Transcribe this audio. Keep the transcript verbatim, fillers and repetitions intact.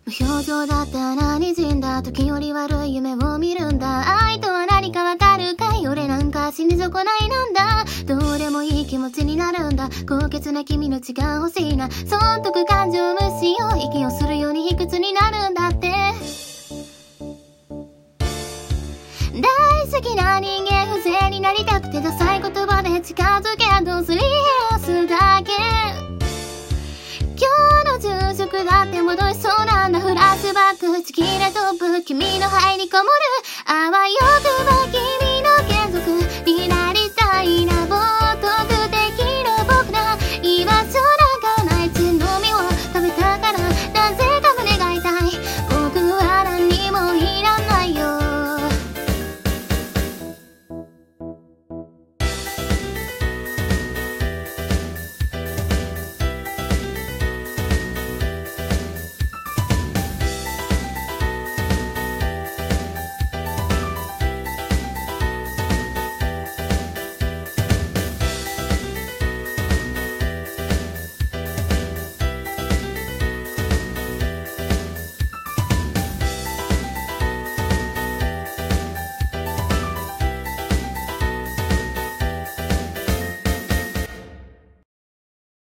無表情だったら滲んだ時より悪い夢を見るんだ。愛とは何かわかるかい？俺なんか死に損ないなんだ。どうでもいい気持ちになるんだ。高潔な君の血が欲しいな。損得感情無視よ。息をするように卑屈になるんだって。大好きな人間不正になりたくてダサい言葉で近づけどすり減らすだけ。今日の昼食だって戻しそうなんだ。フラッシュバックちぎれ飛ぶ君の入りこもるあわよくば君